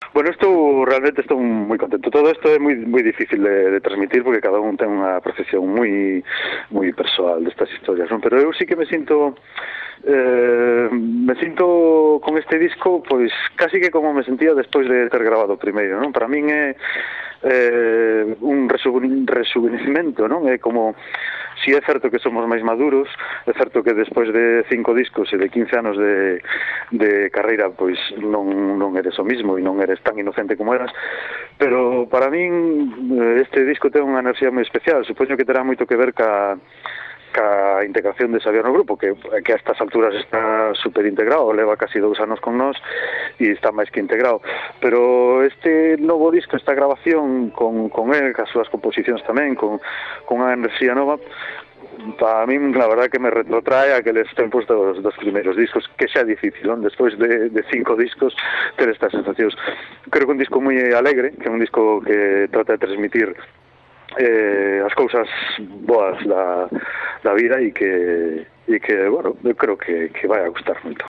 Bueno, realmente estou moi contento. Todo isto é moi difícil de transmitir porque cada un ten unha percepción moi persoal destas historias, non? Pero eu sí que me sinto con este disco pois casi que como me sentía despois de ter grabado o primeiro, non? Para min é un rejuvenecimento, non? É como, si é certo que somos máis maduros, é certo que despois de 5 discos e de 15 anos de carreira, pois non eres o mismo e non eres tan inocente como eras, pero para min este disco ten unha enerxía moi especial. Supoño que terá moito que ver ca integración de Xavier no grupo, que a estas alturas está super integrado, leva casi 2 anos con nós e está máis que integrado, pero este novo disco, esta grabación con él, as súas composicións tamén, con unha enerxía nova, para min, la verdad, que me retrotrae a aqueles tempos dos primeiros discos, que xa é difícil, non? Despois de 5 discos, ter estas sensacións. Creo que un disco moi alegre, que é un disco que trata de transmitir as cousas boas da vida e que, bueno, eu creo que vai a gustar moito.